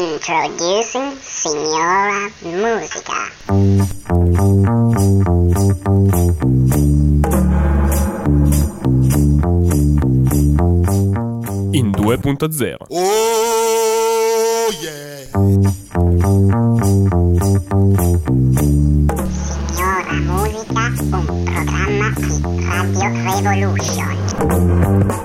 Introducing Signora Musica. In 2.0. Oh yeah. Signora Musica, un programma di Radio Revolution.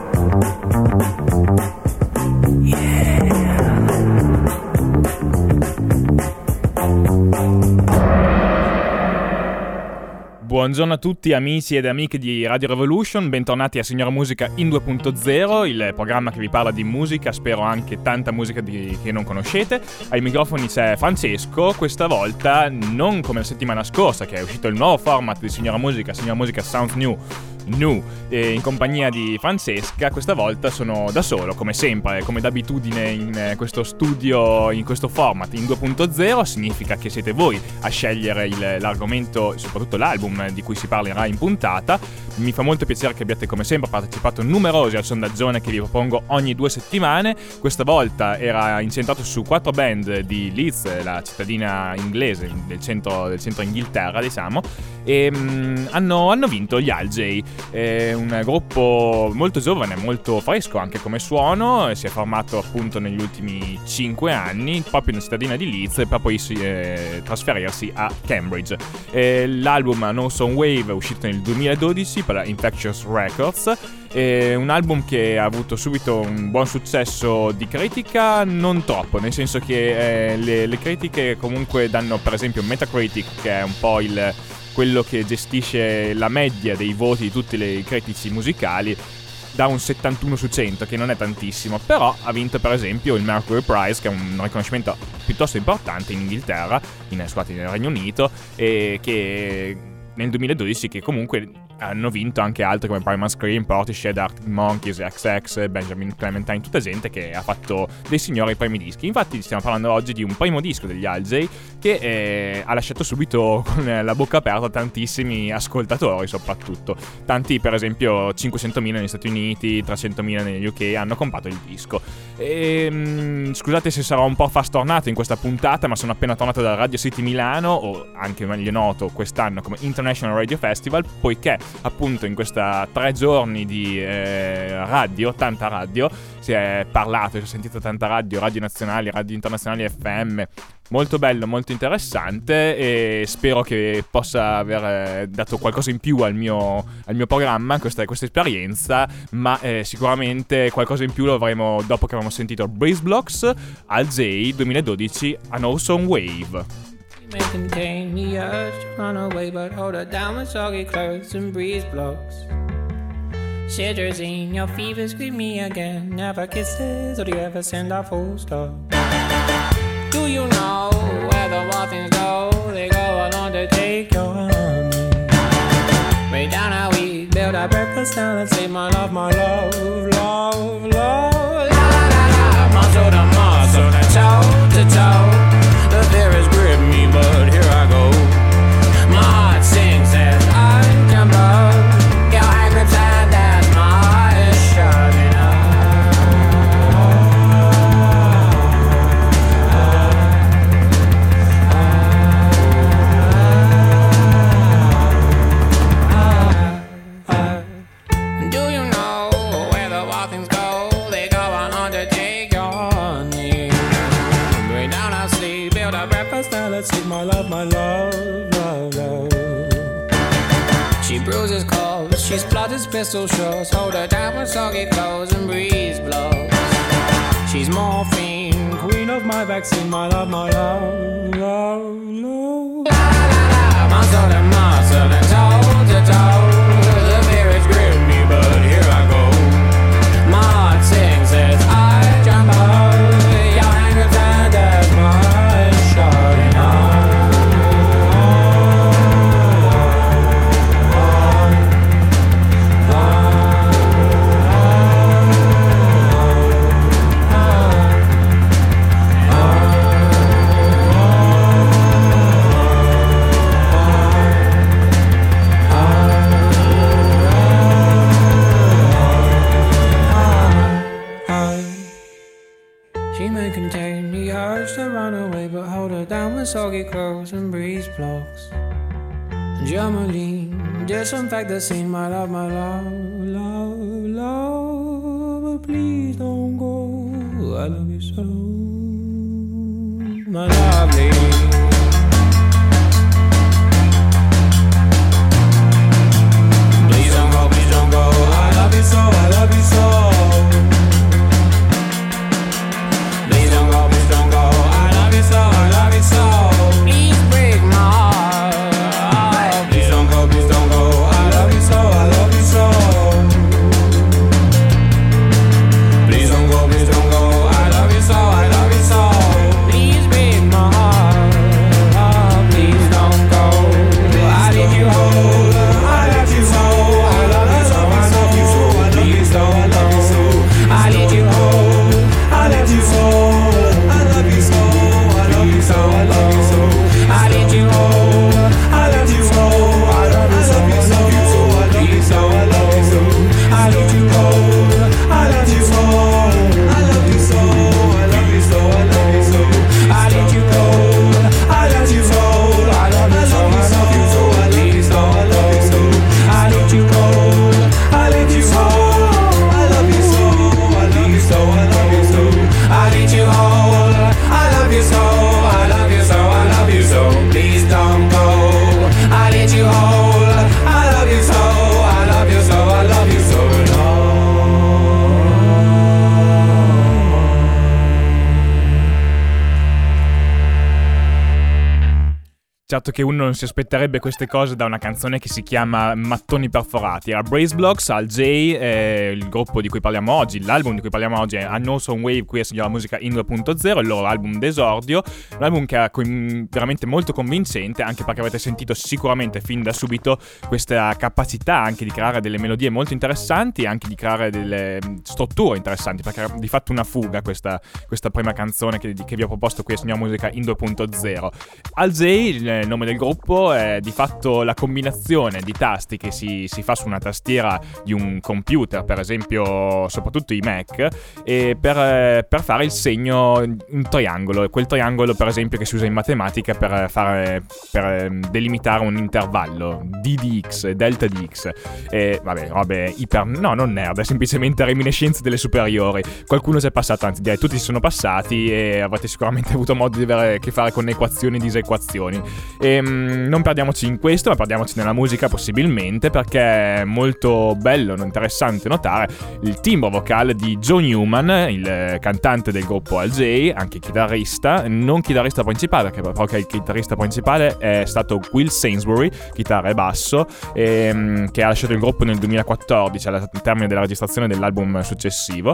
Buongiorno a tutti amici ed amiche di Radio Revolution, bentornati a Signora Musica in 2.0, il programma che vi parla di musica, spero anche tanta musica che non conoscete. Ai microfoni c'è Francesco, questa volta non come la settimana scorsa che è uscito il nuovo format di Signora Musica Sounds New, in compagnia di Francesca. Questa volta sono da solo, come sempre, come d'abitudine in questo studio, in questo format in 2.0. Significa che siete voi a scegliere l'argomento e soprattutto l'album di cui si parlerà in puntata. Mi fa molto piacere che abbiate come sempre partecipato numerosi al sondaggione che vi propongo ogni 2 settimane. Questa volta era incentrato su 4 band di Leeds, la cittadina inglese del centro Inghilterra, diciamo, e hanno vinto gli Algae. È un gruppo molto giovane, molto fresco anche come suono, si è formato appunto negli ultimi 5 anni proprio nella cittadina di Leeds per poi trasferirsi a Cambridge. L'album No Sound Wave è uscito nel 2012 per la Infectious Records. È un album che ha avuto subito un buon successo di critica, non troppo, nel senso che le critiche comunque danno, per esempio Metacritic, che è un po' quello che gestisce la media dei voti di tutti i critici musicali, da un 71 su 100, che non è tantissimo, però ha vinto per esempio il Mercury Prize, che è un riconoscimento piuttosto importante in Inghilterra, nel Regno Unito, e che nel 2012 che comunque hanno vinto anche altri come Primal Scream, Portishead, Arctic Monkeys, XX, Benjamin Clementine, tutta gente che ha fatto dei signori primi dischi. Infatti stiamo parlando oggi di un primo disco degli Halsey che ha lasciato subito con la bocca aperta tantissimi ascoltatori, soprattutto tanti, per esempio 500.000 negli Stati Uniti, 300.000 negli UK hanno comprato il disco. Scusate se sarò un po' fastornato in questa puntata, ma sono appena tornato da Radio City Milano, o anche meglio noto quest'anno come International Radio Festival, poiché appunto in questa 3 giorni di radio, tanta radio, si è parlato, si è sentito tanta radio nazionali, radio internazionali, FM, molto bello, molto interessante, e spero che possa aver dato qualcosa in più al mio programma questa esperienza, ma sicuramente qualcosa in più lo avremo dopo che avremo sentito Breeze Blocks al J 2012 a No Sound Wave. May contain the urge to run away, but hold her down with soggy clothes and breeze blocks. Shivers in your fever, scream me again. Never kisses, or do you ever send a full stop? Do you know where the wild things go? They go along to take your honey. Way down how we build our breakfast down and say my love, love, love. La la la, muscle to muscle and toe to toe. The fear has gripped me, but here I go. My heart sings as I jump up. Your hand grips and as my eyes shutting up. Do you know where the wild things go? They go on undertake your honey. Way down our sleep, build a breakfast, now let's eat my love, love, love. She bruises calls, she splutters pistol shots. Hold her down with soggy clothes and breeze blows. She's morphine, queen of my vaccine, my love, love, love. La la la, muscle to muscle and toe to toe. The fear has gripped me, but here I go. My heart sings as I jump up. Your hand grips and as my eyes shutting up. The urge to run away, but hold her down with soggy clothes and breeze blocks. Germolene, disinfect the scene, my love, love, love. But please don't go, I love you so, my lovely. Please don't go, I love you so, I love you so. Please don't go, I love you so, I love you so. Please break my heart. Please don't go, I love you so, I love you so. Please don't go, I love you so, I love you so. Please break my heart. Please don't go, I need you hold. I love you so, I love you so, I love you so, I love you so, I love you so. I need you hold. I love you so, I love you so, I love you so, I love you so. I need you hold. I love you so, I love you so, I love you so, I love you so, I love you so. I need you hold. I love you so, I love you so, I love you so, I love you so. I need you hold. I love you so, I love you so, I love you so, I love you so, I love you so. I need you hold. I love you so, I love you so, I love you so, I love you so. I need you hold. I love you so, I love you so, I love you so. Please don't go. I need you hold. I love you so, I love you so, I love you so. Certo che uno non si aspetterebbe queste cose da una canzone che si chiama Mattoni Perforati. Era Brace Blocks, Al J, il gruppo di cui parliamo oggi, l'album di cui parliamo oggi è No Sound Wave, qui si chiama Musica in 2.0, il loro album d'esordio, un album che è veramente molto convincente, anche perché avete sentito sicuramente fin da subito questa capacità anche di creare delle melodie molto interessanti, anche di creare delle strutture interessanti, perché è di fatto una fuga questa prima canzone che vi ho proposto qui a Signora Musica in 2.0. Al J, il nome del gruppo, è di fatto la combinazione di tasti che si fa su una tastiera di un computer, per esempio soprattutto i Mac, e per fare il segno un triangolo, quel triangolo per esempio che si usa in matematica per delimitare un intervallo, d di x, delta di x, e vabbè, robe no, non nerd, è semplicemente reminiscenze delle superiori. Qualcuno si è passato, anzi direi tutti si sono passati, e avrete sicuramente avuto modo di avere a che fare con equazioni e disequazioni. E non perdiamoci in questo, ma perdiamoci nella musica possibilmente, perché è molto bello, interessante notare il timbro vocale di Joe Newman, il cantante del gruppo Al J, anche chitarrista, non chitarrista principale, perché il chitarrista principale è stato Will Sainsbury, chitarra e basso, che ha lasciato il gruppo nel 2014 al termine della registrazione dell'album successivo.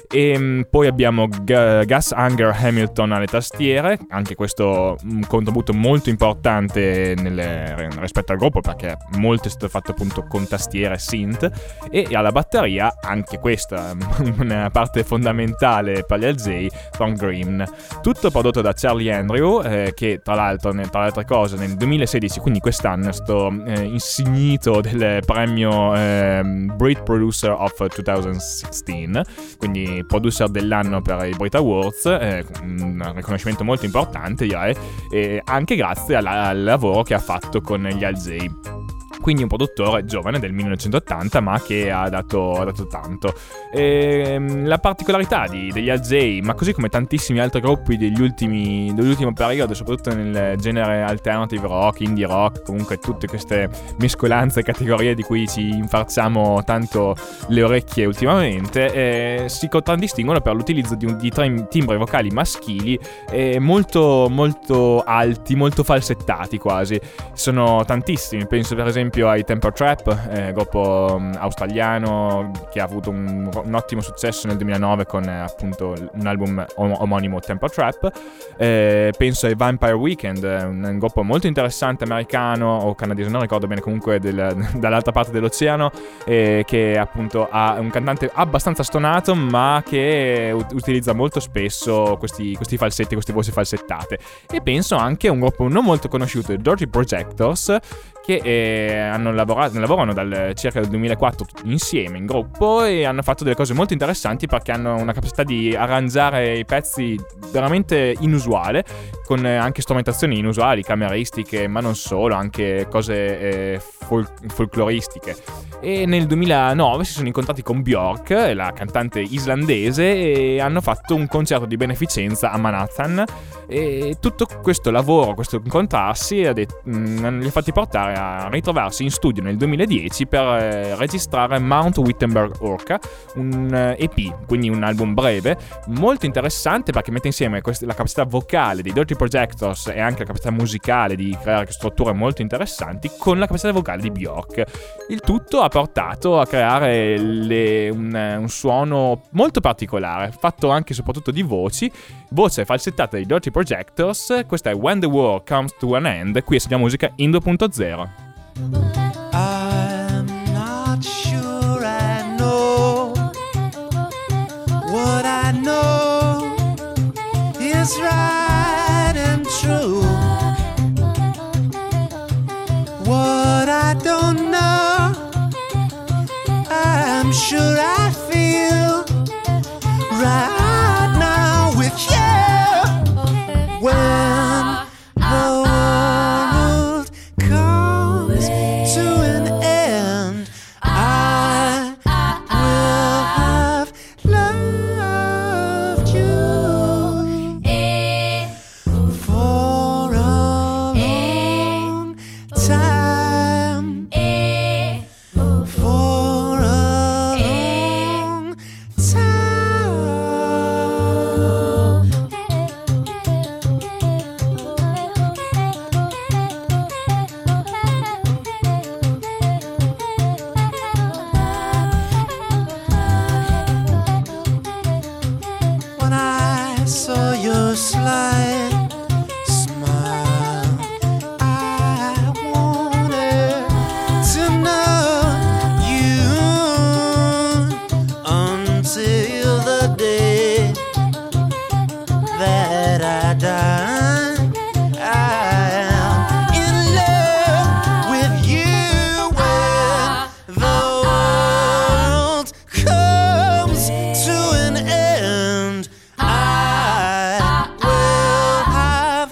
E poi abbiamo Gus Anger Hamilton alle tastiere, anche questo un contributo molto importante rispetto al gruppo, perché molto è stato fatto appunto con tastiere e synth, e alla batteria, anche questa una parte fondamentale per gli Al J, Tom Green. Tutto prodotto da Charlie Andrew, che tra l'altro, tra le altre cose, nel 2016, quindi quest'anno, è stato insignito del premio Brit Producer of 2016, quindi producer dell'anno per i Brit Awards, un riconoscimento molto importante, direi, e anche grazie al lavoro che ha fatto con gli Al J. Quindi un produttore giovane del 1980, ma che ha dato tanto. La particolarità degli Al J, ma così come tantissimi altri gruppi dell'ultimo periodo, soprattutto nel genere alternative rock, indie rock, comunque tutte queste mescolanze e categorie di cui ci infarciamo tanto le orecchie ultimamente, si contraddistinguono per l'utilizzo di timbri vocali maschili molto molto alti, molto falsettati quasi. Sono tantissimi, penso per esempio ai Temper Trap, gruppo australiano che ha avuto un ottimo successo nel 2009 con appunto un album omonimo, Temper Trap. Penso ai Vampire Weekend, un gruppo molto interessante americano o canadese, non ricordo bene, comunque dall'altra parte dell'oceano, che appunto ha un cantante abbastanza stonato, ma che utilizza molto spesso questi falsetti, queste voci falsettate. E penso anche a un gruppo non molto conosciuto, i Dirty Projectors, che lavorano dal circa del 2004 insieme in gruppo e hanno fatto delle cose molto interessanti perché hanno una capacità di arrangiare i pezzi veramente inusuale, con anche strumentazioni inusuali, cameristiche, ma non solo, anche cose folcloristiche. E nel 2009 si sono incontrati con Björk, la cantante islandese, e hanno fatto un concerto di beneficenza a Manhattan, e tutto questo lavoro, questo incontrarsi li ha fatti portare a ritrovarsi in studio nel 2010 per registrare Mount Wittenberg Orca, un EP, quindi un album breve molto interessante perché mette insieme la capacità vocale dei Dirty Projectors e anche la capacità musicale di creare strutture molto interessanti con la capacità vocale di Björk. Il tutto ha portato a creare un suono molto particolare, fatto anche e soprattutto di voce falsettata dei Dirty Projectors. Questa è When the War Comes to an End, qui a Signor Musica in 2.0. I'm not sure I know what I know is right and true. What I don't know, I'm sure I feel right now with you. When the world comes to an end, I will have loved you for a long time. For a long time. When I saw your slight smile, I wanted to know you until the day that I die. I am in love with you when the world comes to an end. I will have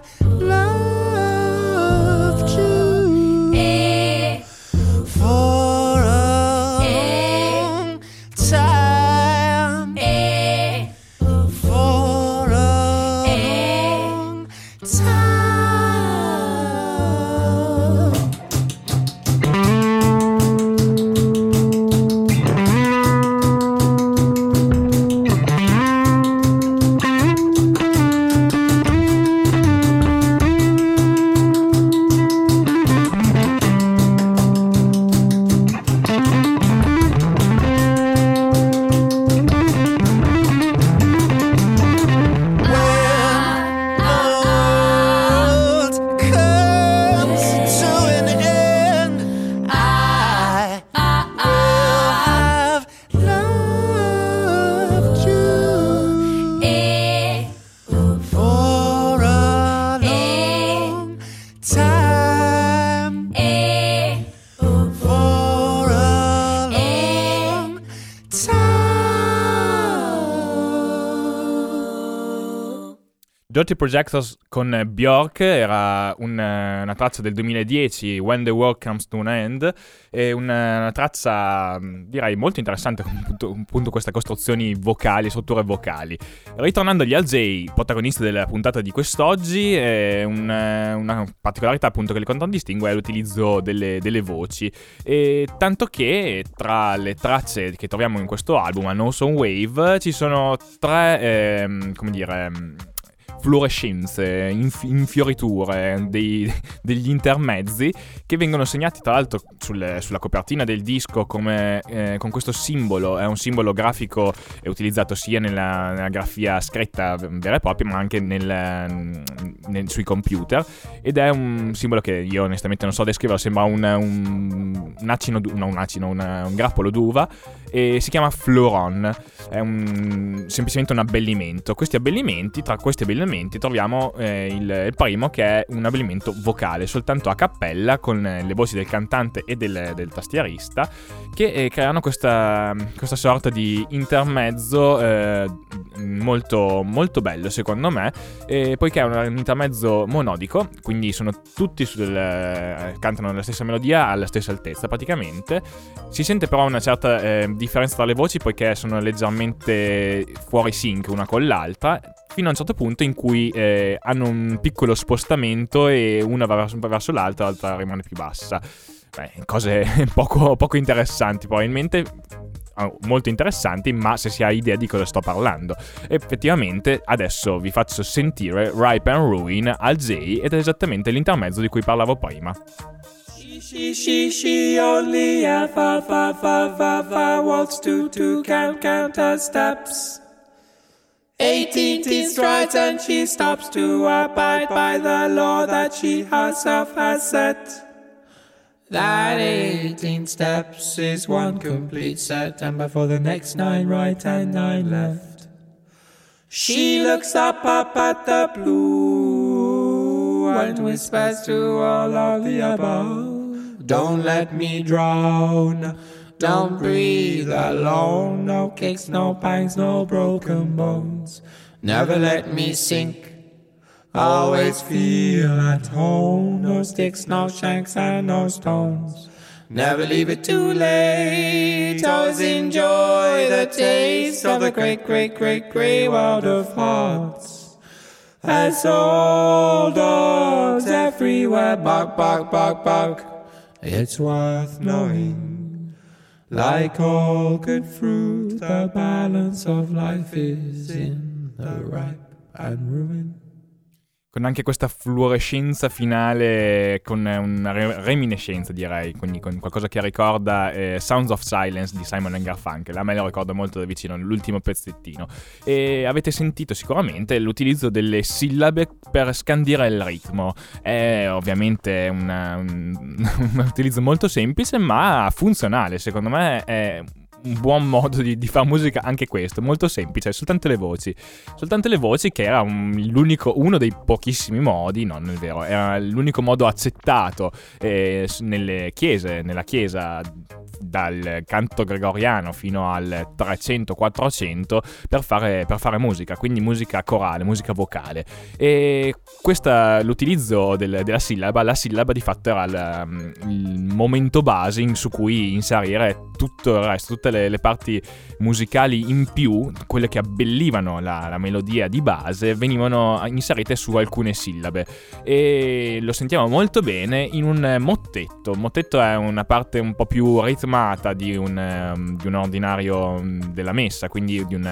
loved you for a long time. For a long time. Dirty Projectors con Björk era una traccia del 2010, When the World Comes to an End, è una traccia direi molto interessante con appunto queste costruzioni vocali, strutture vocali. Ritornando agli Al-J, protagonisti della puntata di quest'oggi, una particolarità appunto che li contraddistingue è l'utilizzo delle voci, e tanto che tra le tracce che troviamo in questo album, a No Sound Wave, ci sono tre fluorescenze, infioriture, degli intermezzi che vengono segnati tra l'altro sulla copertina del disco come con questo simbolo. È un simbolo grafico utilizzato sia nella grafia scritta vera e propria, ma anche sui computer, ed è un simbolo che io onestamente non so descriverlo. Sembra un grappolo d'uva, e si chiama Floron. È semplicemente un abbellimento. Tra questi abbellimenti abbellimenti troviamo il primo, che è un abbellimento vocale, soltanto a cappella, con le voci del cantante e del tastierista, che creano questa sorta di intermezzo molto, molto bello secondo me, poiché è un intermezzo monodico, quindi sono tutti cantano la stessa melodia alla stessa altezza praticamente. Si sente però una certa differenza tra le voci, poiché sono leggermente fuori sync una con l'altra, fino a un certo punto in cui hanno un piccolo spostamento e una va verso l'altra, l'altra rimane più bassa. Cose poco interessanti probabilmente, molto interessanti, ma se si ha idea di cosa sto parlando. Effettivamente adesso vi faccio sentire Ripe and Ruin al J, ed è esattamente l'intermezzo di cui parlavo prima. She only fa walks to count her steps. 18 strides and she stops to abide by the law that she herself has set. That 18 steps is one complete set, and before the next 9 right and 9 left. She looks up at the blue and whispers to all of the above, don't let me drown, don't breathe alone, no kicks, no pangs, no broken bones, never let me sink, always feel at home, no sticks, no shanks and no stones, never leave it too late, always enjoy the taste of the great, great, great grey world of hearts. As old dogs everywhere bark, bark, bark, bark, it's worth knowing, like all good fruit, the balance of life is in the ripe and ruin. Con anche questa fluorescenza finale, con una reminiscenza direi, quindi con qualcosa che ricorda Sounds of Silence di Simon & Garfunkel. A me lo ricordo molto da vicino, l'ultimo pezzettino. E avete sentito sicuramente l'utilizzo delle sillabe per scandire il ritmo. È ovviamente un utilizzo molto semplice ma funzionale, secondo me è un buon modo di fare musica anche questo, molto semplice, soltanto le voci che era uno dei pochissimi modi, no, non è vero, era l'unico modo accettato nella chiesa dal canto gregoriano fino al 300-400 per fare musica, quindi musica corale, musica vocale. E l'utilizzo della sillaba, la sillaba di fatto era il momento base su cui inserire tutto il resto, tutte le parti musicali in più, quelle che abbellivano la melodia di base, venivano inserite su alcune sillabe, e lo sentiamo molto bene in un mottetto. Il mottetto è una parte un po' più ritmata di un ordinario della messa, quindi di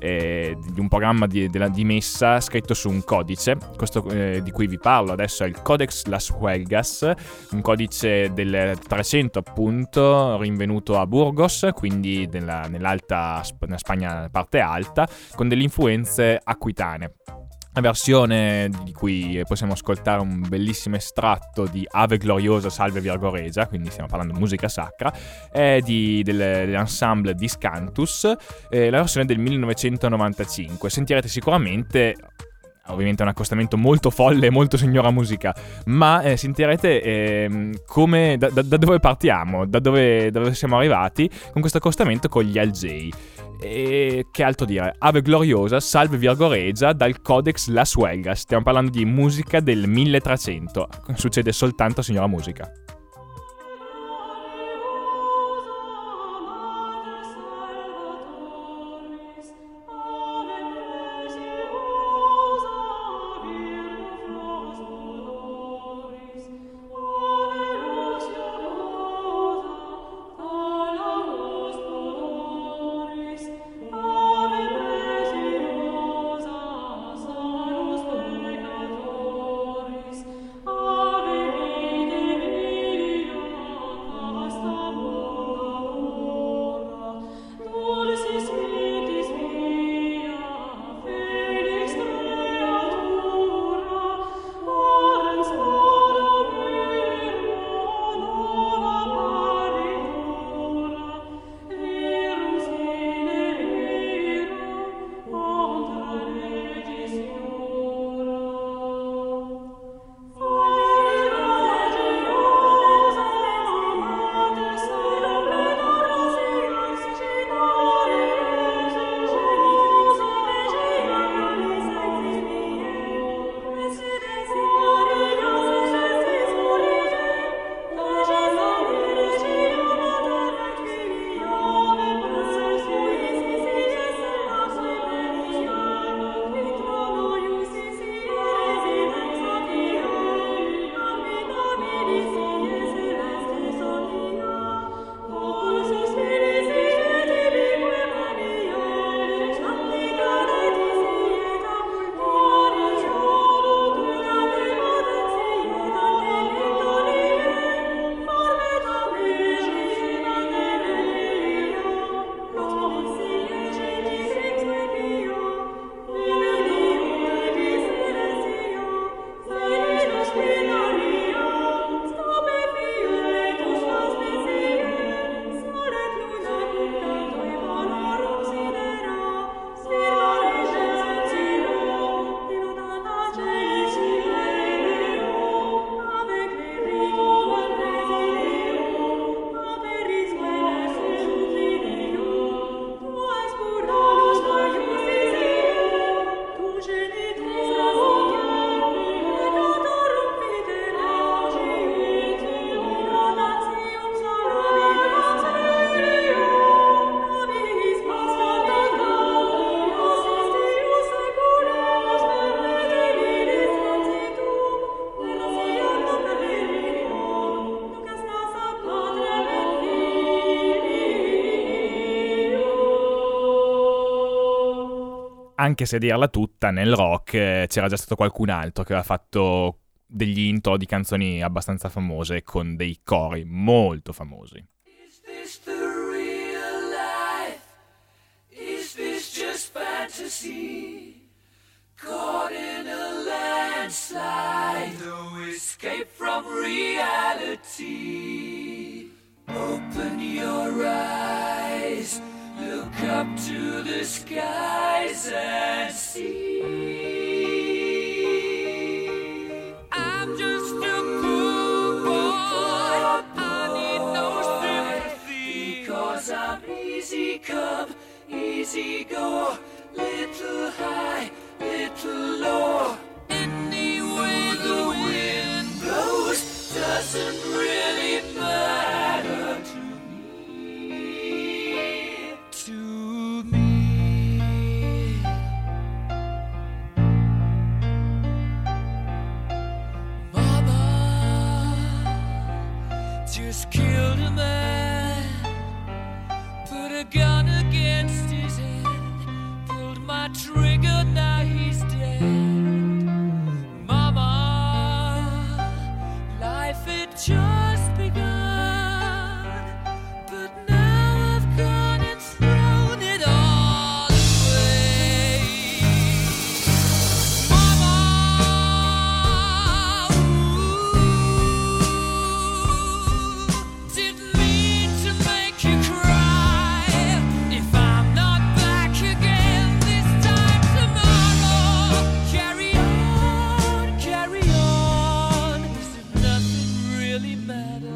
un programma di messa scritto su un codice. Questo di cui vi parlo adesso è il Codex Las Huelgas, un codice del 300 appunto, rinvenuto a Burgos, quindi nella Spagna parte alta, con delle influenze aquitane. La versione di cui possiamo ascoltare un bellissimo estratto di Ave Gloriosa Salve Virgo Regia, quindi stiamo parlando di musica sacra, è dell'ensemble Discantus, la versione del 1995. Sentirete sicuramente, ovviamente è un accostamento molto folle, molto signora musica, ma sentirete come da dove partiamo, da dove siamo arrivati con questo accostamento con gli Al-J. E che altro dire? Ave Gloriosa, Salve Virgo Regia, dal Codex Las Huelgas. Stiamo parlando di musica del 1300. Succede soltanto signora musica. Ave anche se a dirla tutta, nel rock c'era già stato qualcun altro che aveva fatto degli intro di canzoni abbastanza famose con dei cori molto famosi. Is this the real life? Is this just fantasy? Caught in a landslide, no escape from reality. Open your eyes, look up to the skies and see. I'm just a poor boy, I need no sympathy, because I'm easy come, easy go, little high, little low. Any way the wind blows doesn't really matter to me. To me. Mama just killed a man, put a gun against his head, pulled my trigger, now he's dead. Mama, life had just begun, but now I've gone and thrown it all away. Mama, didn't mean to make you cry. If I'm not back again this time tomorrow, carry on, as if nothing really matters.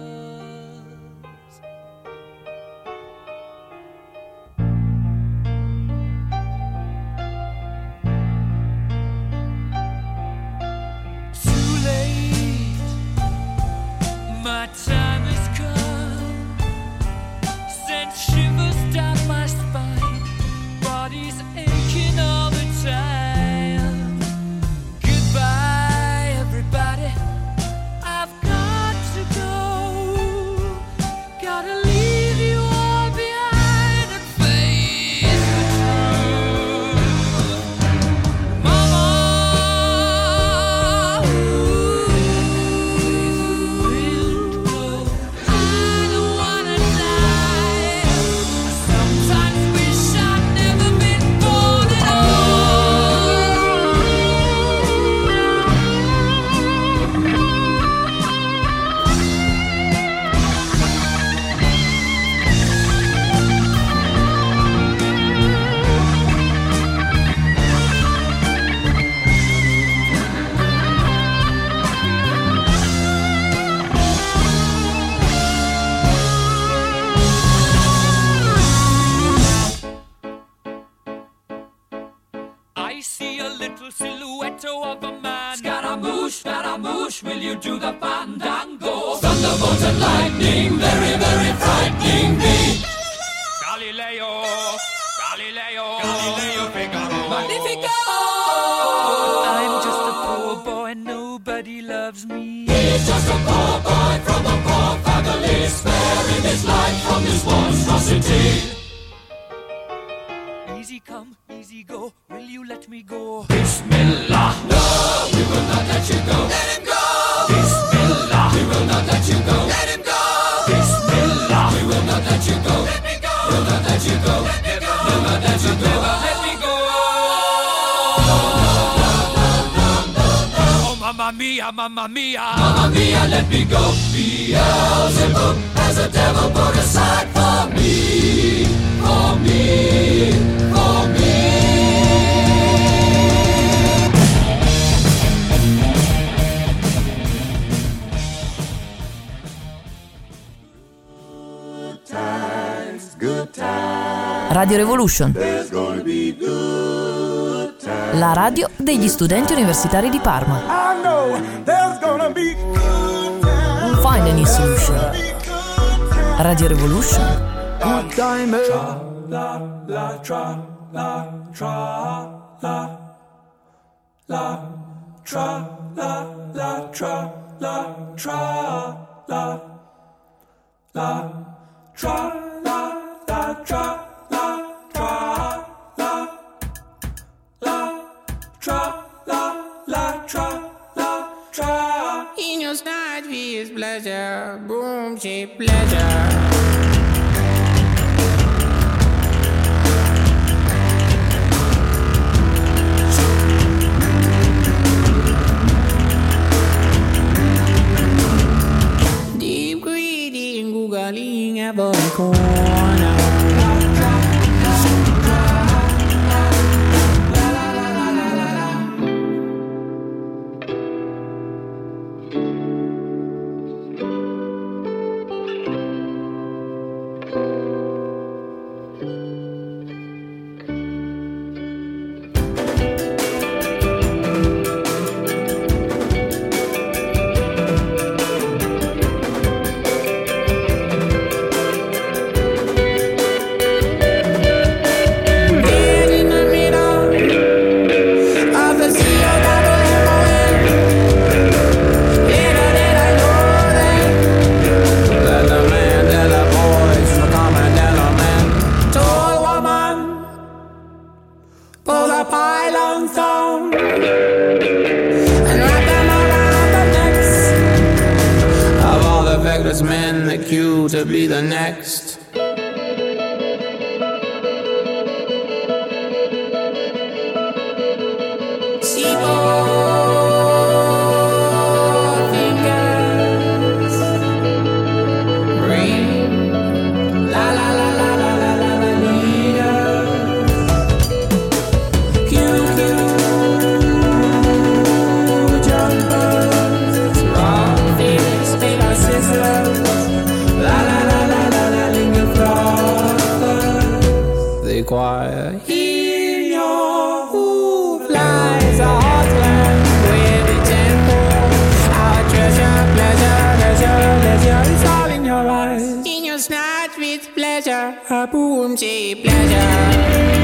Too late, my time has come. Sent shivers down my spine, body's aching all the time. Goodbye, everybody, I've got to go. Gotta leave you all behind and face the truth. Mama, I don't wanna die. I sometimes wish I'd never been born at I see a little silhouette of a man. Scaramouche, will you do the fandango? Thunderbolt and lightning, very, very frightening me. Galileo, Figaro. Magnifico! I'm just a poor boy, nobody loves me. He's just a poor boy from a poor family, sparing his life from this monstrosity. Easy come, easy go, will you let me go? Bismillah, no, we will not let you go. Let him go! Bismillah, we will not let you go. Let him go! Bismillah, we will not let you go. Let me go! We'll not let you go. Let me go! We'll not let you go. Never let me go! Oh, mamma mia, mamma mia! Mamma mia, let me go! Beelzebub has a devil put aside for me, for me, for me. Radio Revolution, la radio degli studenti universitari di Parma. Find a new solution. Radio Revolution. Good time. night is pleasure, boom, cheap pleasure. Deep greedy and googling every corner. Men the queue to be the next. Fingers ring, la la la la la la la la leader. QQ jumpers, rock feelings, feel scissors. La la la la la la linger flowers. The choir in your hoof lies a heartland with the tempo. Our treasure, pleasure, leisure, leisure is all in your eyes. In your snatch with pleasure, a boom cheap pleasure.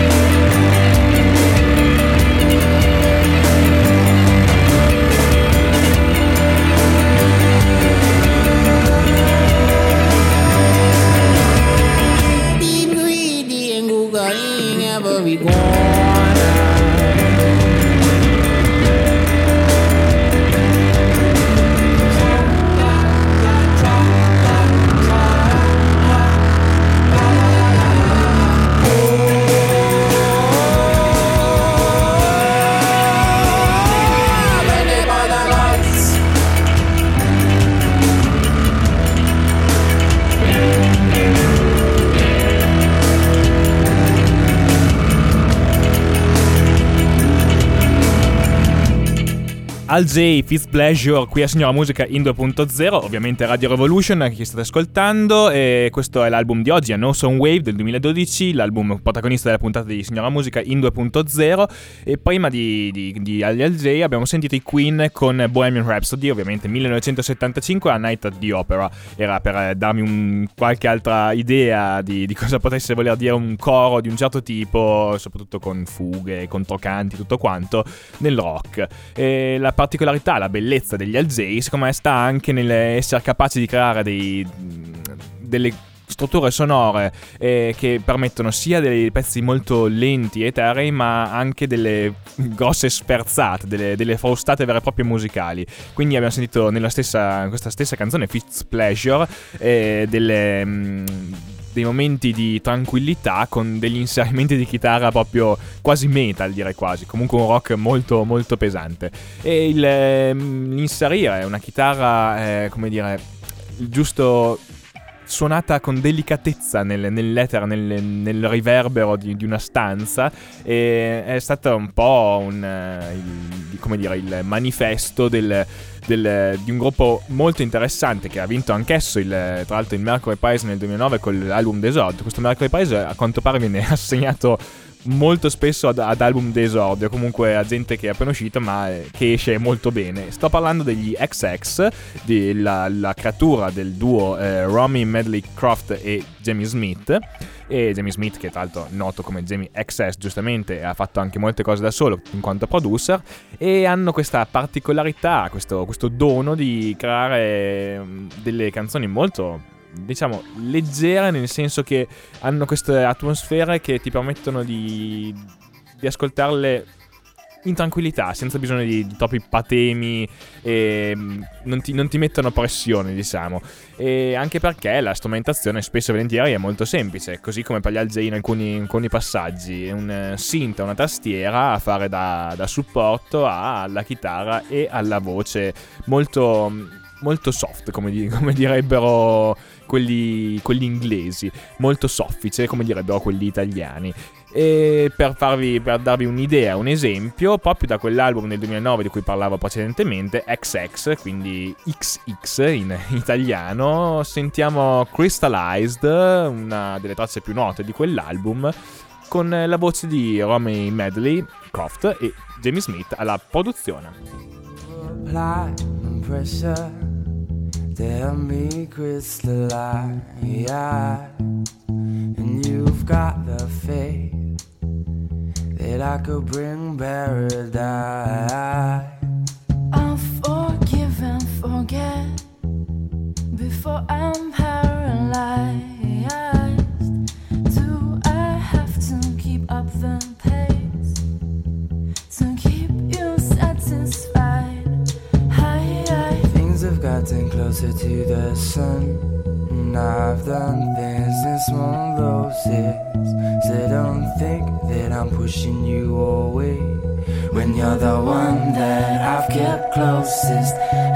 Every corner. Al J, Fifth Pleasure, qui a Signora Musica in 2.0, ovviamente Radio Revolution che state ascoltando, e questo è l'album di oggi, a No Sound Wave del 2012, l'album protagonista della puntata di Signora Musica in 2.0, e prima di Al J abbiamo sentito i Queen con Bohemian Rhapsody, ovviamente 1975, a Night at the Opera, era per darmi qualche altra idea di cosa potesse voler dire un coro di un certo tipo, soprattutto con fughe, controcanti, tutto quanto, nel rock. E la particolarità, la bellezza degli Al J, secondo me, sta anche nell'essere capaci di creare delle strutture sonore che permettono sia dei pezzi molto lenti e eterei, ma anche delle grosse sferzate, delle frustate vere e proprie musicali. Quindi abbiamo sentito questa stessa canzone, Fifth Pleasure, dei momenti di tranquillità con degli inserimenti di chitarra proprio quasi metal, direi quasi, comunque un rock molto molto pesante, e l'inserire una chitarra il giusto suonata con delicatezza nell'etere, nel riverbero di una stanza, e è stato un po' il manifesto di un gruppo molto interessante che ha vinto anch'esso tra l'altro il Mercury Prize nel 2009 con l'album d'esordio. Questo Mercury Prize a quanto pare viene assegnato molto spesso ad album d'esordio, comunque a gente che è appena uscita ma che esce molto bene. Sto parlando degli XX, la creatura del duo Romy Medley Croft e Jamie Smith. E Jamie Smith, che tra l'altro è noto come Jamie XS, giustamente, ha fatto anche molte cose da solo in quanto producer, e hanno questa particolarità, questo dono di creare delle canzoni molto, diciamo, leggere, nel senso che hanno queste atmosfere che ti permettono di ascoltarle in tranquillità, senza bisogno di troppi patemi, e non ti mettono pressione, diciamo. E anche perché la strumentazione spesso e volentieri è molto semplice, così come per gli Al J in alcuni passaggi. Un synth, una tastiera a fare da supporto alla chitarra e alla voce, molto, molto soft, come direbbero quelli inglesi, molto soffice, come direbbero quelli italiani. E per darvi un'idea, un esempio, proprio da quell'album del 2009 di cui parlavo precedentemente, XX, quindi XX in italiano, sentiamo Crystallized, una delle tracce più note di quell'album, con la voce di Romy Medley Croft e Jamie Smith alla produzione. Apply pressure, tell me crystallize, and you've got the faith that I could bring paradise. I'll forgive and forget before I'm paralyzed. Do I have to keep up the pace to keep you satisfied? Things have gotten closer to the sun, and I've done things this won't roses. So don't think that I'm pushing you away when you're the one that I've kept closest.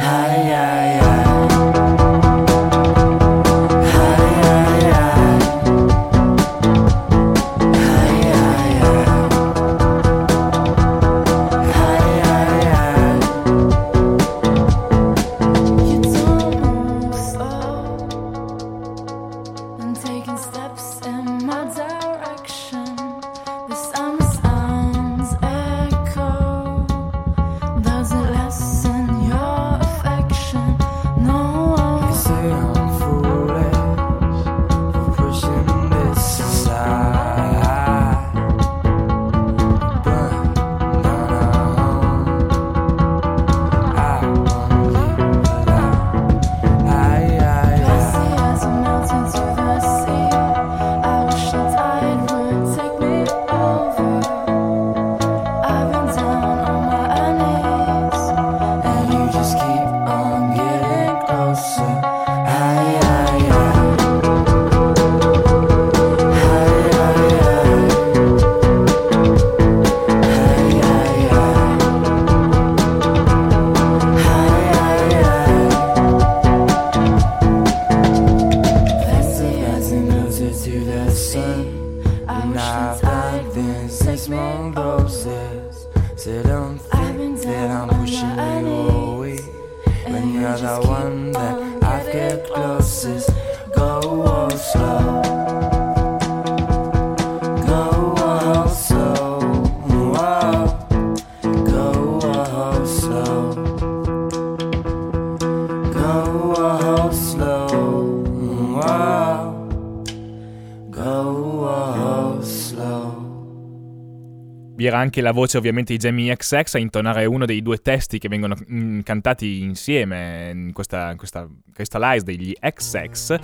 Vi era anche la voce ovviamente di Jamie XX a intonare uno dei due testi che vengono cantati insieme in questa Crystallized degli XX,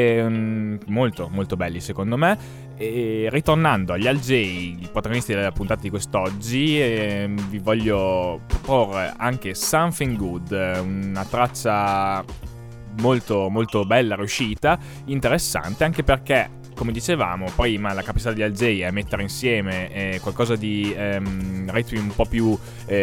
molto molto belli secondo me. E ritornando agli Al J, i protagonisti della puntata di quest'oggi, vi voglio proporre anche Something Good, una traccia molto molto bella, riuscita, interessante, anche perché, come dicevamo prima, la capacità di Al J è mettere insieme qualcosa di ritmi un po' più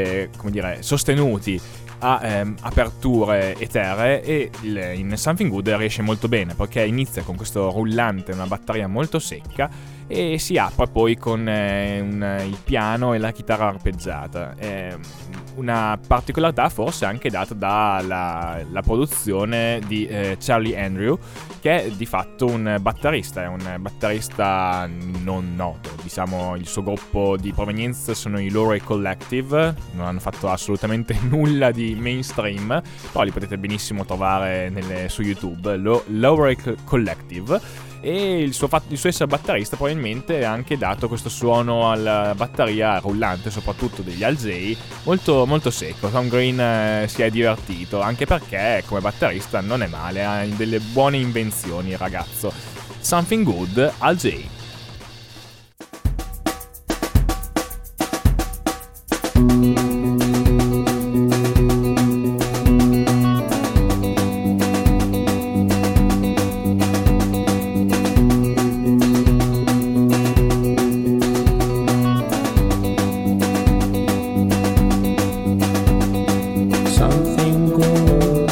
sostenuti a aperture eteree, e in Something Good riesce molto bene perché inizia con questo rullante, una batteria molto secca, e si apre poi con il piano e la chitarra arpeggiata. Una particolarità forse anche data dalla produzione di Charlie Andrew, che è di fatto un batterista, è un batterista non noto, diciamo. Il suo gruppo di provenienza sono i Lowry Collective, non hanno fatto assolutamente nulla di mainstream, però li potete benissimo trovare su YouTube, Lowry Collective. E il suo essere batterista probabilmente ha anche dato questo suono alla batteria rullante, soprattutto degli Al J, molto, molto secco. Tom Green si è divertito, anche perché come batterista non è male, ha delle buone invenzioni il ragazzo. Something Good, Al J. something good.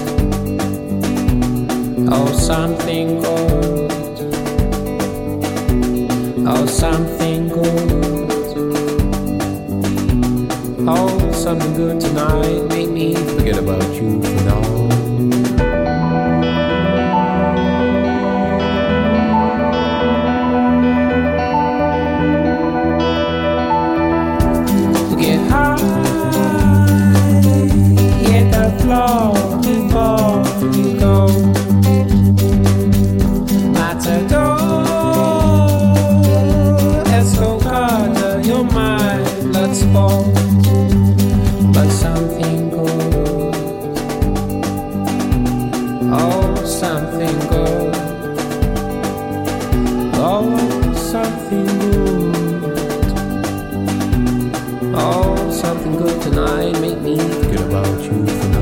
Oh, something good. Oh, something good. Oh, something good tonight. Make me forget about you for now. Before you go, Matador, Escocada, you're my blood sport, but something good, oh something good, oh something good, oh something good tonight, make me forget about you for now.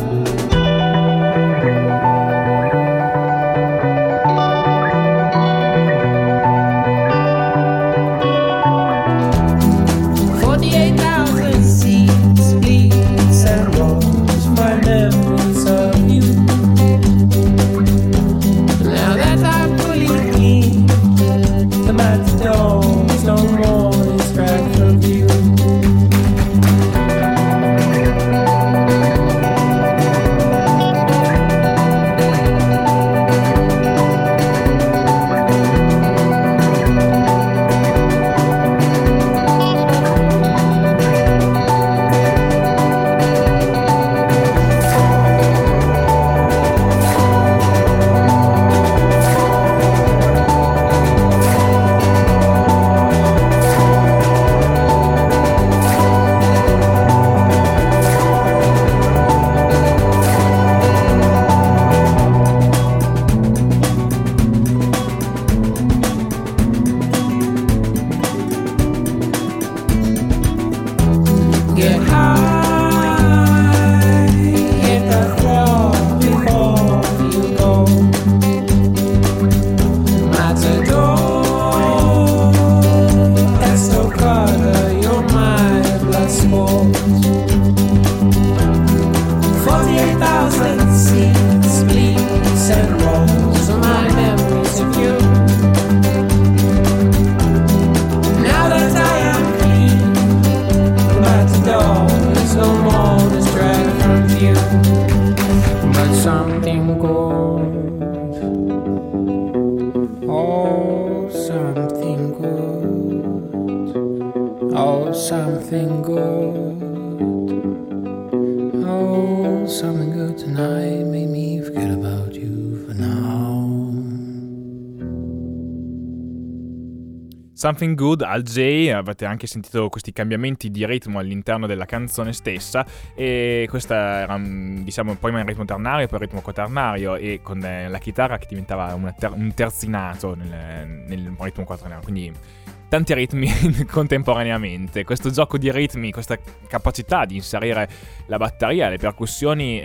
Something Good al J, avete anche sentito questi cambiamenti di ritmo all'interno della canzone stessa, e questa era, diciamo, prima in ritmo ternario, poi in ritmo quaternario, e con la chitarra che diventava un terzinato nel ritmo quaternario, quindi tanti ritmi contemporaneamente. Questo gioco di ritmi, questa capacità di inserire la batteria, le percussioni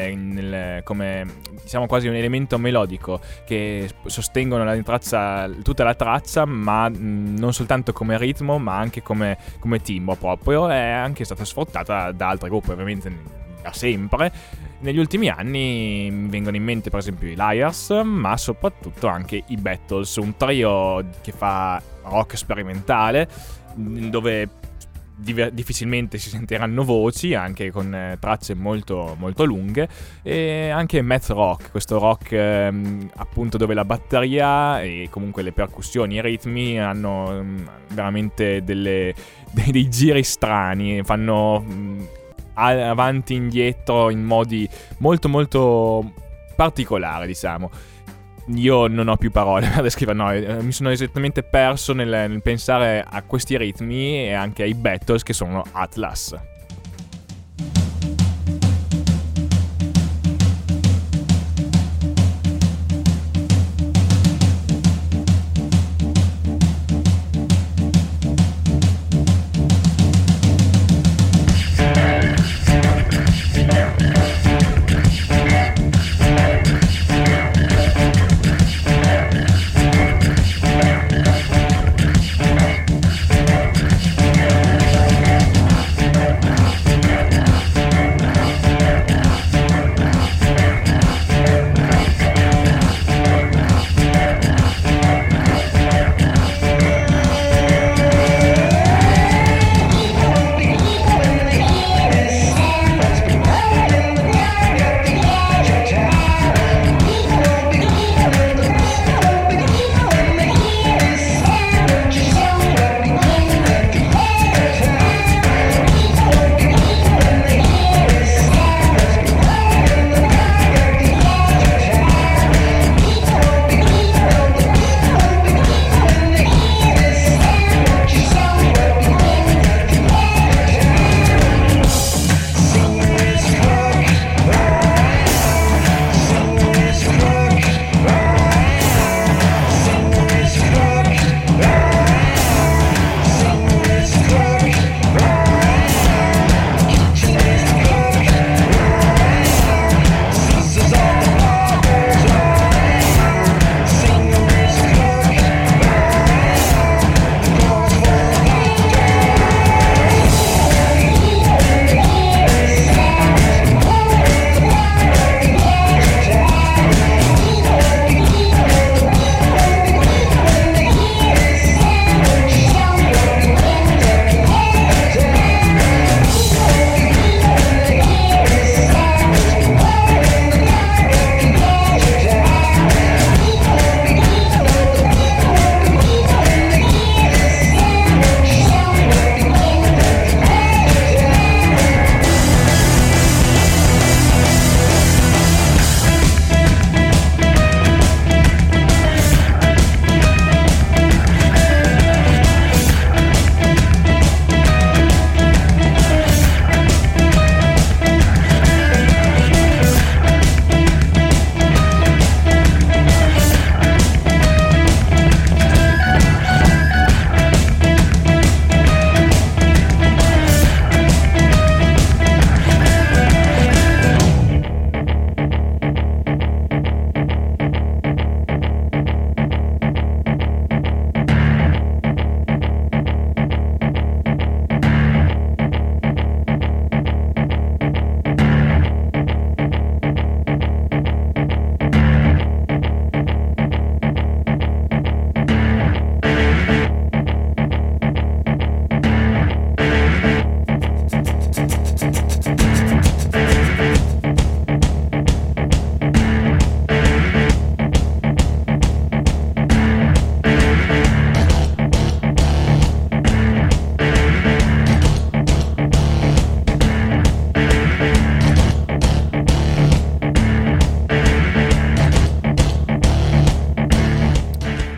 come, diciamo, quasi un elemento melodico che sostengono tutta la traccia, ma non soltanto come ritmo, ma anche come timbro proprio, è anche stata sfruttata da altri gruppi, ovviamente da sempre. Negli ultimi anni mi vengono in mente per esempio i Liars, ma soprattutto anche i Battles, un trio che fa rock sperimentale, dove difficilmente si sentiranno voci, anche con tracce molto, molto lunghe, e anche math rock, questo rock appunto dove la batteria e comunque le percussioni e i ritmi hanno veramente dei giri strani, fanno avanti e indietro in modi molto molto particolari, diciamo. Io non ho più parole per descrivere, mi sono esattamente perso nel pensare a questi ritmi e anche ai Battles, che sono Atlas.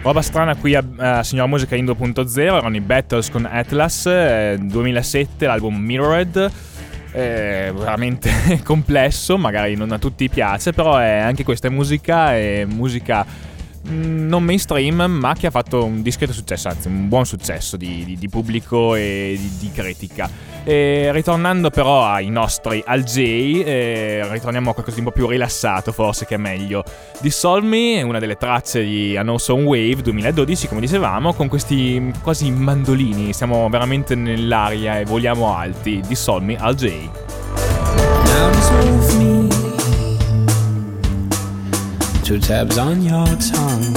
Roba strana qui a Signora Musica in 2.0, erano i Battles con Atlas, 2007, l'album Mirrored. Veramente complesso, magari non a tutti piace, però anche questa è musica non mainstream, ma che ha fatto un discreto successo, anzi un buon successo di pubblico e di critica. Ritornando però al J, ritorniamo a qualcosa di un po' più rilassato, forse, che è meglio. Dissolve Me è una delle tracce di An Awesome Wave 2012, come dicevamo, con questi quasi mandolini, siamo veramente nell'aria e voliamo alti. Dissolve Me al J. Now dissolve me. 2 tabs on your tongue.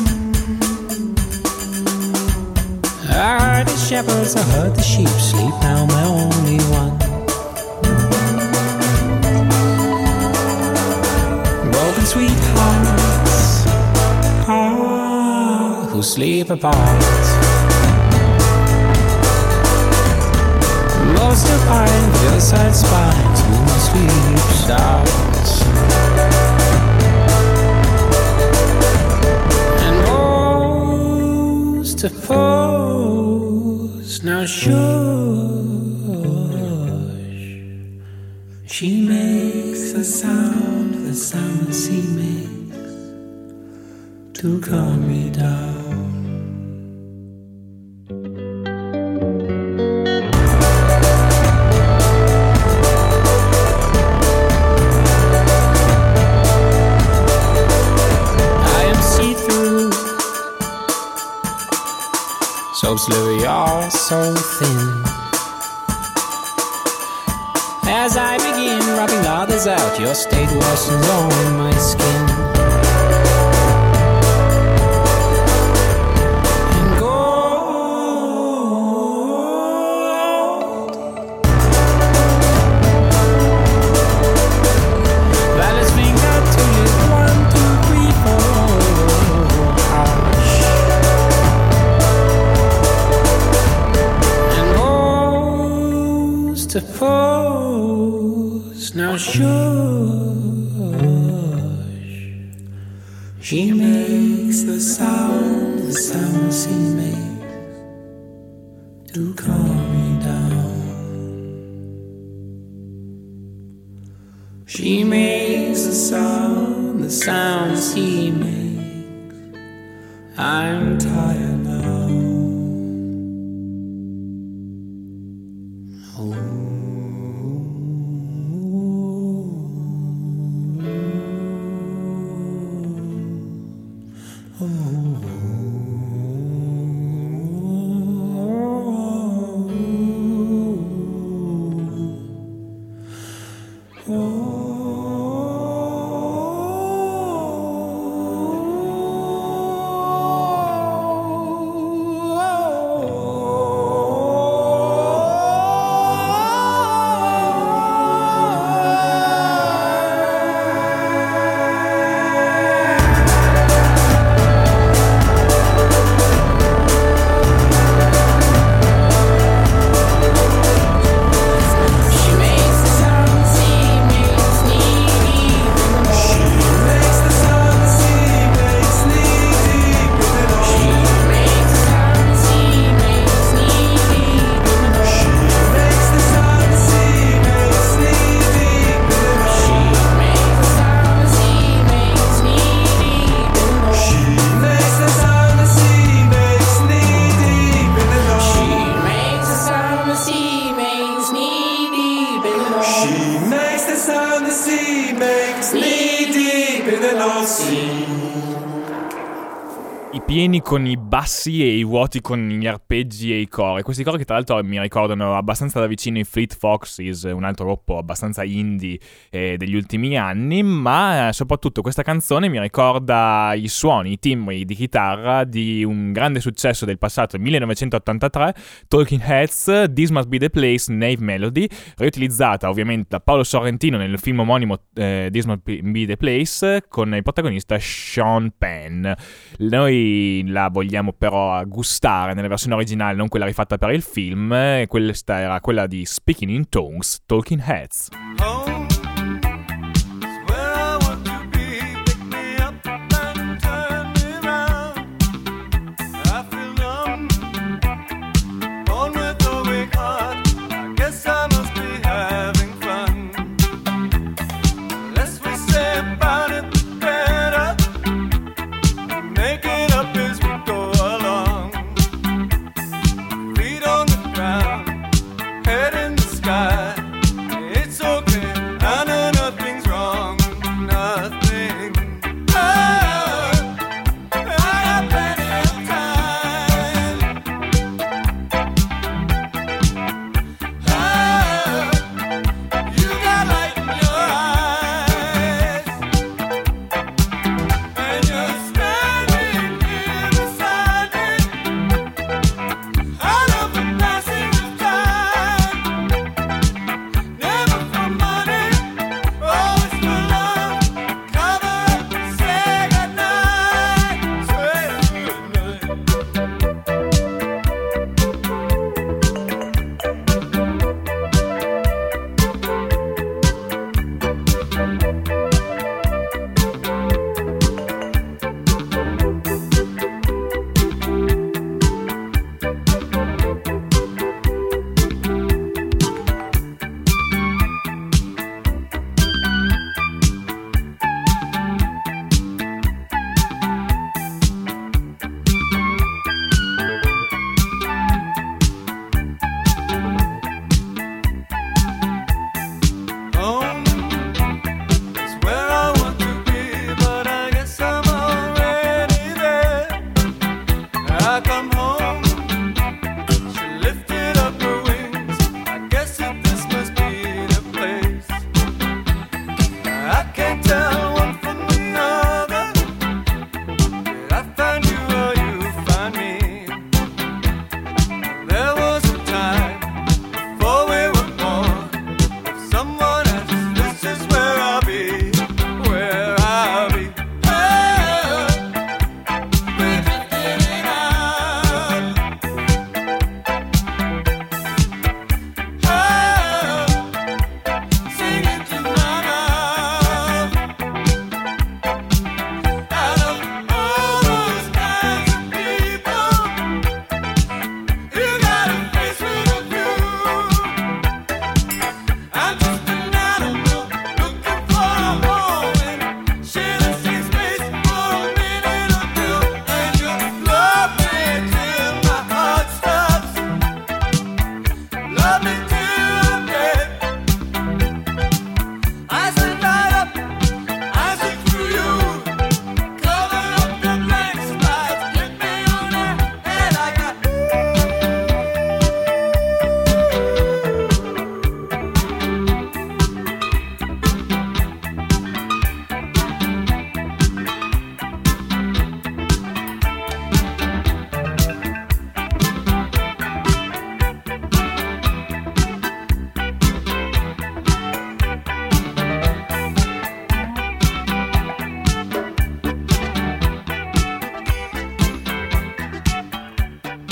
I heard the shepherds, I heard the sheep sleep, now my only one. Broken sweethearts, who sleep apart. Most of mine, your side spines, who sleep shouts. To pose, now shush. She makes the sound that she makes to calm me down. So slippery, you're so thin. As I begin rubbing others out, your state worsens on my skin. And gold, Violet's finger to you, 1, 2, 3, 4. Hush. To pose, now shush. She makes the sound she makes to calm me down. She makes the sound she makes. I'm tired now. I pieni con i bassi e i vuoti con gli arpeggi e i cori. Questi cori che tra l'altro mi ricordano abbastanza da vicino i Fleet Foxes, un altro gruppo abbastanza indie degli ultimi anni, ma soprattutto questa canzone mi ricorda i suoni, i timbri di chitarra di un grande successo del passato, 1983, Talking Heads, This Must Be the Place, Nave Melody, riutilizzata ovviamente da Paolo Sorrentino nel film omonimo This Must Be the Place, con il protagonista Sean Penn. Noi la vogliamo però gustare nella versione originale, non quella rifatta per il film, e questa era quella di Speaking in Tongues, Talking Heads.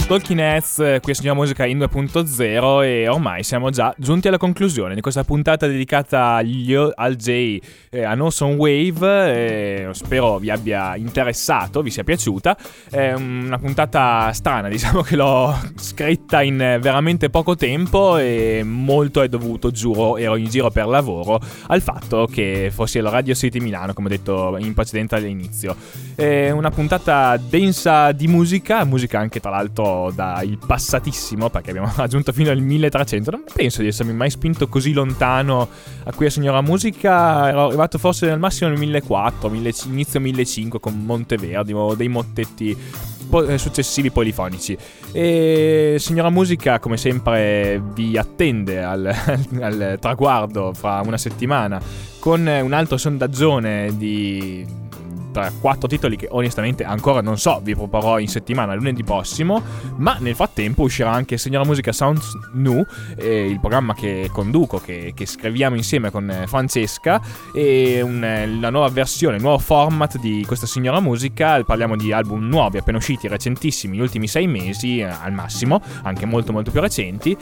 Talking Heads, qui a Signora Musica in 2.0, e ormai siamo già giunti alla conclusione di questa puntata dedicata al J, a Northern Wave. Spero vi abbia interessato, vi sia piaciuta. È una puntata strana, diciamo che l'ho scritta in veramente poco tempo, e molto è dovuto, giuro, ero in giro per lavoro, al fatto che fossi alla Radio City Milano, come ho detto in precedenza all'inizio. È una puntata densa di musica anche tra l'altro dal passatissimo, perché abbiamo raggiunto fino al 1300. Non penso di essermi mai spinto così lontano a qui a Signora Musica. Ero arrivato forse al massimo nel 1400, inizio 1500 con Monteverdi o dei mottetti successivi polifonici. E Signora Musica, come sempre, vi attende al traguardo fra una settimana con un altro sondaggione di tra 4 titoli che onestamente ancora non so, vi proporrò in settimana lunedì prossimo. Ma nel frattempo uscirà anche Signora Musica Sounds New, il programma che conduco, che scriviamo insieme con Francesca, e la nuova versione, il nuovo format di questa Signora Musica. Parliamo di album nuovi appena usciti, recentissimi, gli ultimi 6 mesi al massimo, anche molto molto più recenti,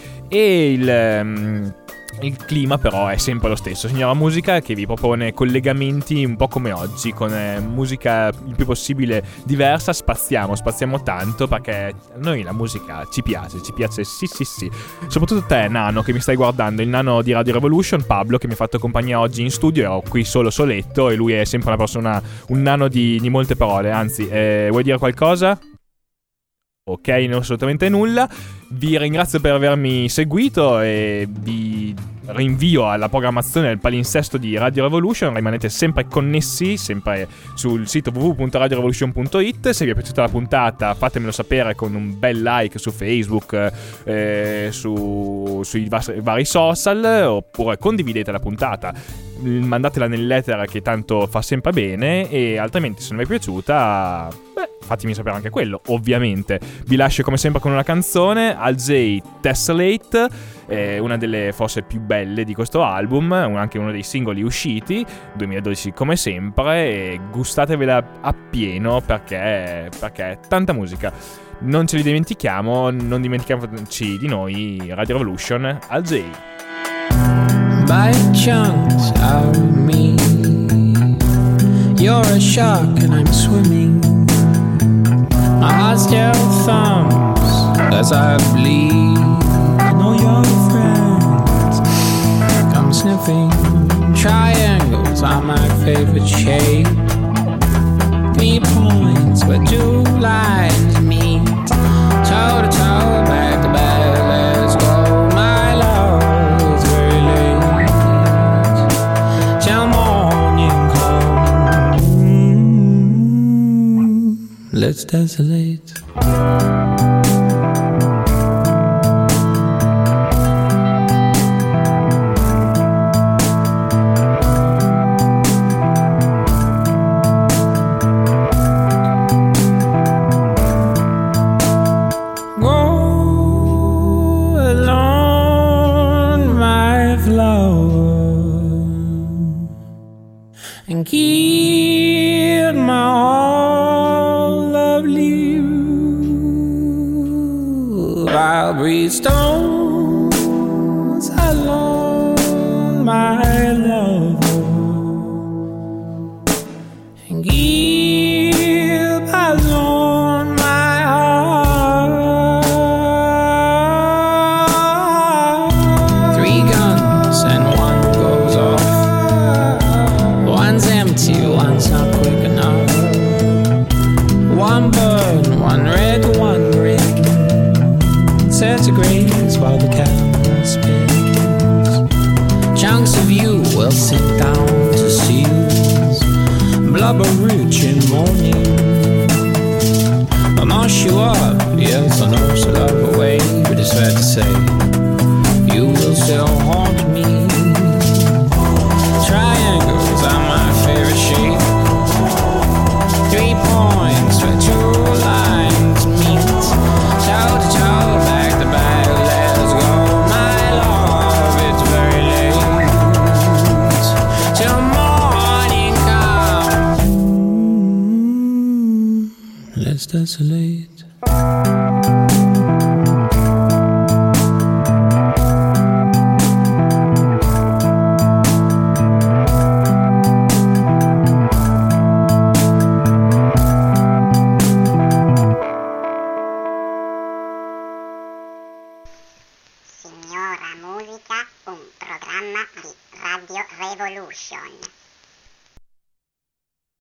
e il clima però è sempre lo stesso. Signora Musica che vi propone collegamenti un po' come oggi, con musica il più possibile diversa. Spaziamo tanto, perché a noi la musica ci piace, sì. Soprattutto te, nano, che mi stai guardando, il nano di Radio Revolution, Pablo, che mi ha fatto compagnia oggi in studio. Ero qui soletto, e lui è sempre una persona, un nano di molte parole. Anzi, vuoi dire qualcosa? Ok, non assolutamente nulla. Vi ringrazio per avermi seguito e vi rinvio alla programmazione del palinsesto di Radio Revolution. Rimanete sempre connessi, sempre sul sito www.radiorevolution.it. Se vi è piaciuta la puntata, fatemelo sapere con un bel like su Facebook, sui vari social, oppure condividete la puntata, mandatela nell'etere, che tanto fa sempre bene. E altrimenti, se non vi è piaciuta, fatemi sapere anche quello, ovviamente. Vi lascio come sempre con una canzone, Al J Tessellate, una delle forse più belle di questo album, anche uno dei singoli usciti 2012 come sempre, e gustatevela appieno, perché è tanta musica. Non ce li dimentichiamo, non dimentichiamoci di noi. Radio Revolution, Al J. By chunks out of me, you're a shark and I'm swimming. My heart still thumps as I bleed, and all your friends come sniffing. Triangles are my favorite shape. 3 points where 2 lines meet. Toe to toe, back to back, let's go. My love is very late till morning comes. Let's desolate. And keep my all lovely view. I'll breathe stones alone, my love, and keep alone my heart. 3 guns and 1 goes off. One's empty, one's not quick enough. 1 burn, 1 red, 1 green. Centigrades while the camera spins. Chunks of you will sit down to seals. Blubber rich in morning. I'll mash you up, yes, I know so love away. But it's fair to say, you will still haunt me. Triangles are my favorite shape. 3 points where 2 lines meet. Toe to toe, back to back, let's go. My love, it's very late till morning comes. Let's desolate.